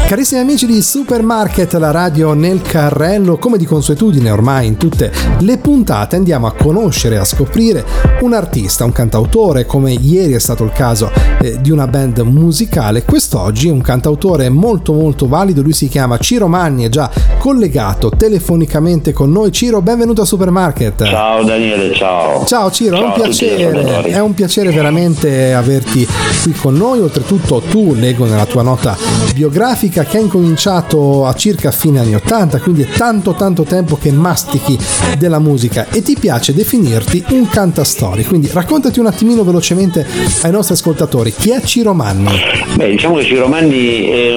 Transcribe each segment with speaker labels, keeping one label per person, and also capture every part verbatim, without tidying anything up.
Speaker 1: Carissimi amici di Supermarket, la radio nel carrello, come di consuetudine ormai in tutte le puntate andiamo a conoscere, a scoprire un artista, un cantautore, come ieri è stato il caso eh, di una band musicale. Quest'oggi un cantautore molto molto valido, lui si chiama Ciro Manni, è già collegato telefonicamente con noi. Ciro, benvenuto a Supermarket.
Speaker 2: Ciao Daniele, ciao.
Speaker 1: Ciao Ciro,
Speaker 2: ciao,
Speaker 1: è un piacere, è un piacere veramente averti qui con noi. Oltretutto tu, leggo nella tua nota biografica, che ha incominciato a circa fine anni ottanta, quindi è tanto tanto tempo che mastichi della musica e ti piace definirti un cantastorie. Quindi raccontati un attimino velocemente ai nostri ascoltatori, chi è Ciro Manni?
Speaker 2: Beh, diciamo che Ciro Manni è,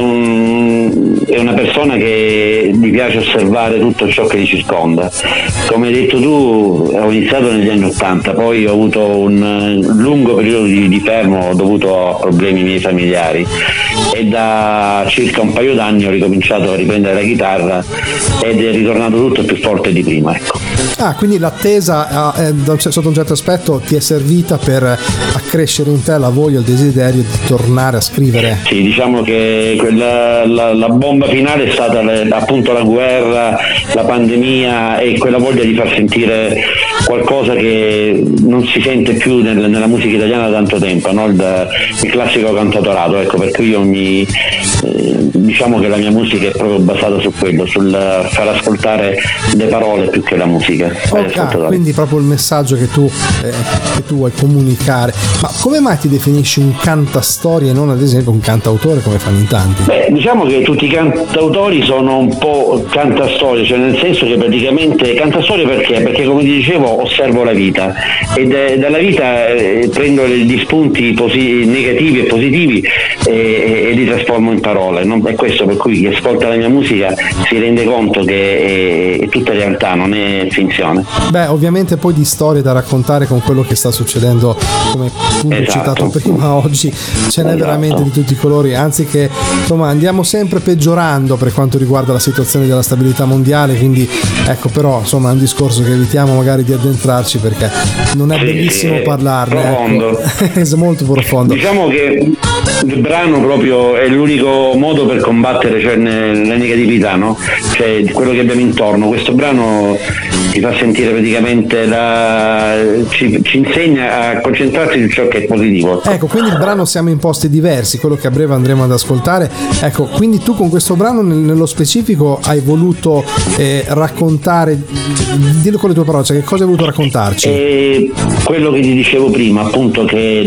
Speaker 2: un, è una persona che mi piace osservare tutto ciò che li circonda. Come hai detto tu, ho iniziato negli anni ottanta, poi ho avuto un lungo periodo di, di fermo dovuto a problemi miei familiari e da circa un paio d'anni ho ricominciato a riprendere la chitarra ed è ritornato tutto più forte di prima, ecco.
Speaker 1: Ah, quindi l'attesa eh, sotto un certo aspetto ti è servita per accrescere in te la voglia, il desiderio di tornare a scrivere?
Speaker 2: Sì, diciamo che quella, la, la bomba finale è stata le, appunto la guerra, la pandemia e quella voglia di far sentire qualcosa che non si sente più nel, nella musica italiana da tanto tempo, no? il, il classico cantautorato, ecco, perché io mi eh, diciamo che la mia musica è proprio basata su quello, sul far ascoltare le parole più che la musica.
Speaker 1: Ok, quindi proprio il messaggio che tu, eh, che tu vuoi comunicare. Ma come mai ti definisci un cantastorie e non ad esempio un cantautore come fanno in tanti?
Speaker 2: Beh, diciamo che tutti i cantautori sono un po' cantastorie, cioè nel senso che praticamente cantastorie perché? Perché come ti dicevo osservo la vita e de- dalla vita eh, prendo gli spunti posi- negativi e positivi e, e, e li trasformo in parole, no? È questo per cui chi ascolta la mia musica si rende conto che è, è tutta realtà, non è finzione.
Speaker 1: Beh, ovviamente poi di storie da raccontare con quello che sta succedendo, come tu hai
Speaker 2: esatto.
Speaker 1: citato prima, oggi ce n'è
Speaker 2: esatto.
Speaker 1: veramente di tutti i colori, anzi che insomma andiamo sempre peggiorando per quanto riguarda la situazione della stabilità mondiale, quindi ecco, però insomma è un discorso che evitiamo magari di addentrarci perché non è sì, bellissimo sì, parlarne.
Speaker 2: Profondo.
Speaker 1: Ecco. È molto profondo.
Speaker 2: Diciamo che il brano proprio è l'unico modo per combattere, cioè, la negatività, no? Cioè quello che abbiamo intorno. Questo brano ti fa sentire praticamente la, ci, ci insegna a concentrarsi su ciò che è positivo.
Speaker 1: Ecco, quindi il brano siamo in posti diversi, quello che a breve andremo ad ascoltare. Ecco, quindi tu con questo brano nello specifico hai voluto eh, raccontare, dillo con le tue parole, cioè che cosa hai voluto raccontarci?
Speaker 2: E quello che ti dicevo prima, appunto, che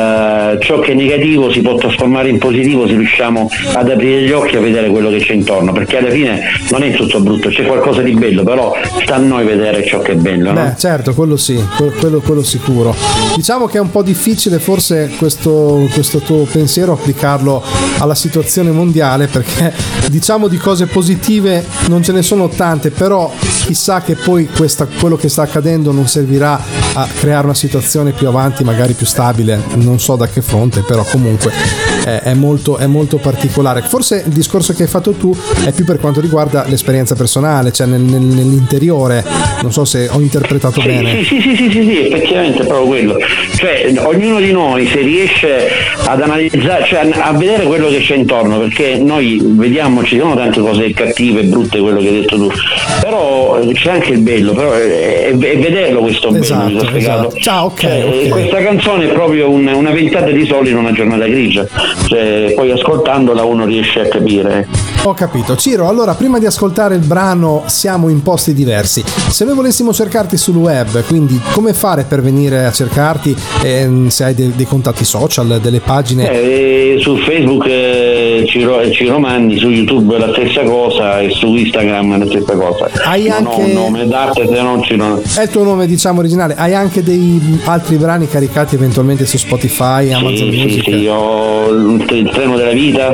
Speaker 2: la, ciò che è negativo si può trasformare in positivo se riusciamo ad aprire gli occhi a vedere quello che c'è intorno, perché alla fine non è tutto brutto, c'è qualcosa di bello, però sta a noi vedere ciò che è bello, no?
Speaker 1: Beh, certo, quello sì, quello, quello sicuro. Diciamo che è un po' difficile forse questo, questo tuo pensiero applicarlo alla situazione mondiale, perché diciamo di cose positive non ce ne sono tante, però chissà che poi questa, quello che sta accadendo non servirà a creare una situazione più avanti, magari più stabile, non so da che fronte, però comunque è, è, molto, è molto particolare. Forse il discorso che hai fatto tu è più per quanto riguarda l'esperienza personale, cioè nel, nel, nell'interiore, non so se ho interpretato
Speaker 2: sì,
Speaker 1: bene.
Speaker 2: Sì, sì, sì, sì, sì, sì, effettivamente è proprio quello. Cioè ognuno di noi se riesce ad analizzare, cioè a vedere quello che c'è intorno, perché noi vediamo, ci sono tante cose cattive e brutte, quello che hai detto tu, però c'è anche il bello, però è, è vederlo questo
Speaker 1: esatto,
Speaker 2: bello, mi sono spiegato.
Speaker 1: Esatto. Ciao, ok,
Speaker 2: cioè,
Speaker 1: okay.
Speaker 2: Questa canzone è proprio un, una ventata di sole in una giornata grigia, cioè, poi ascoltandola uno riesce a capire.
Speaker 1: Ho capito. Ciro, allora prima di ascoltare il brano Siamo in posti diversi, se noi volessimo cercarti sul web, quindi come fare per venire a cercarti, eh, se hai dei, dei contatti social, delle pagine?
Speaker 2: Eh, su Facebook eh, Ciro, Ciro Manni, su YouTube la stessa cosa e su Instagram la stessa cosa.
Speaker 1: Hai
Speaker 2: non
Speaker 1: anche...
Speaker 2: ho un nome d'arte, se non Ciro.
Speaker 1: È il tuo nome, diciamo, originale. Hai anche dei altri brani caricati eventualmente su Spotify, Amazon
Speaker 2: sì,
Speaker 1: Music?
Speaker 2: Sì, sì, ho il treno della vita,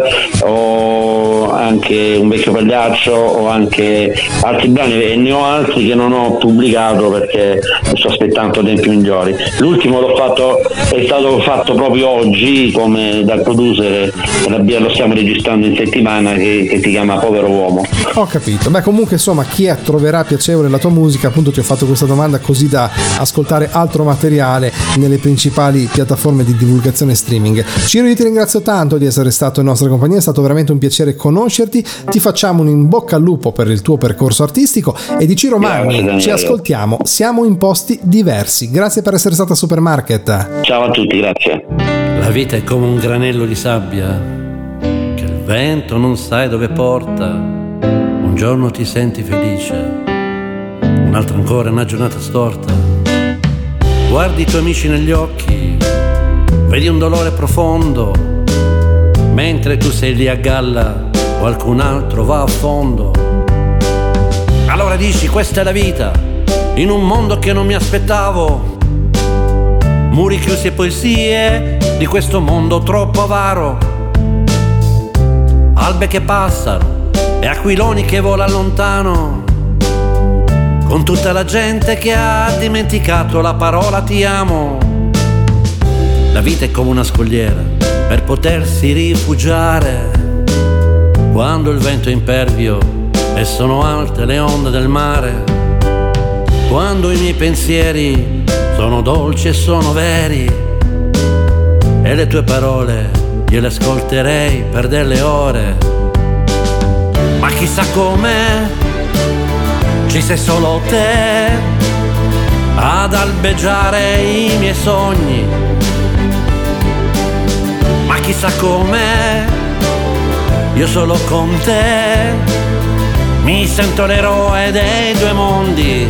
Speaker 2: ho anche Un vecchio pagliaccio, ho anche altri brani e ne ho altri che non ho pubblicato perché sto aspettando tempi migliori. L'ultimo l'ho fatto, è stato fatto proprio oggi come dal producer, lo stiamo registrando in settimana, che, che si chiama Povero Uomo.
Speaker 1: Ho capito. Beh, comunque insomma, chi è, troverà piacevole la tua musica, appunto ti ho fatto questa domanda così da ascoltare altro materiale nelle principali piattaforme di divulgazione streaming. Ciro, io ti ringrazio tanto di essere stato in nostra compagnia, è stato veramente un piacere conoscere conoscerti, ti facciamo un in bocca al lupo per il tuo percorso artistico e di Ciro Manni ci ascoltiamo, siamo in posti diversi. Grazie per essere stata a Supermarket.
Speaker 2: Ciao a tutti, grazie.
Speaker 3: La vita è come un granello di sabbia che il vento non sai dove porta. Un giorno ti senti felice, un'altra ancora è una giornata storta. Guardi i tuoi amici negli occhi, vedi un dolore profondo, mentre tu sei lì a galla, qualcun altro va a fondo. Allora dici, questa è la vita, in un mondo che non mi aspettavo. Muri chiusi e poesie di questo mondo troppo avaro. Albe che passano e aquiloni che volano lontano, con tutta la gente che ha dimenticato la parola ti amo. La vita è come una scogliera per potersi rifugiare, quando il vento è impervio e sono alte le onde del mare, quando i miei pensieri sono dolci e sono veri, e le tue parole io le ascolterei per delle ore. Ma chissà com'è, ci sei solo te ad albeggiare i miei sogni. Ma chissà com'è, io solo con te mi sento l'eroe dei due mondi.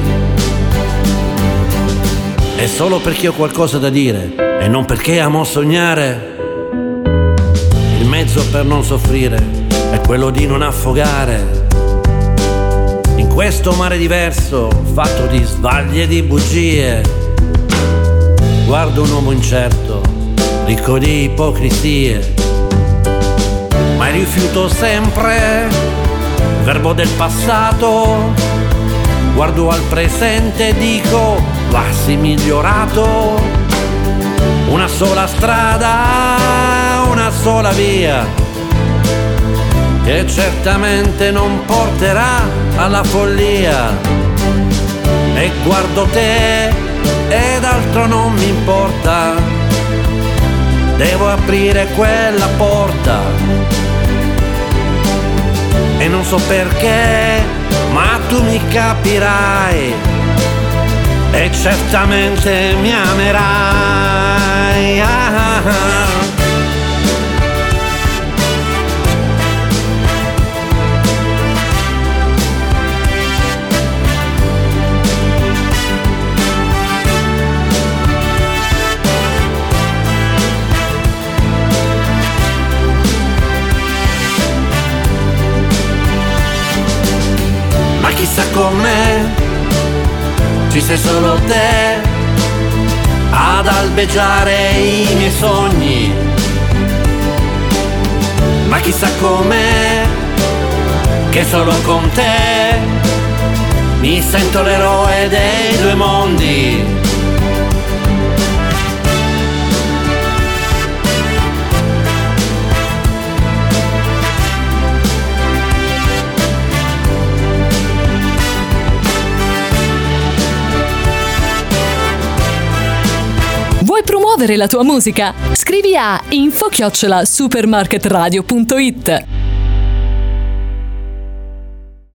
Speaker 3: E solo perché ho qualcosa da dire e non perché amo sognare, il mezzo per non soffrire è quello di non affogare in questo mare diverso fatto di sbagli e di bugie. Guardo un uomo incerto, ricco di ipocrisie, ma rifiuto sempre il verbo del passato. Guardo al presente e dico, passi migliorato. Una sola strada, una sola via, che certamente non porterà alla follia. E guardo te ed altro non mi importa, devo aprire quella porta. E non so perché, ma tu mi capirai e certamente mi amerai. Ah, ah, ah. Ma chissà com'è, ci sei solo te ad albeggiare i miei sogni. Ma chissà com'è, che solo con te mi sento l'eroe dei due mondi.
Speaker 4: Vuoi promuovere la tua musica? Scrivi a info chiocciola supermarketradio punto it.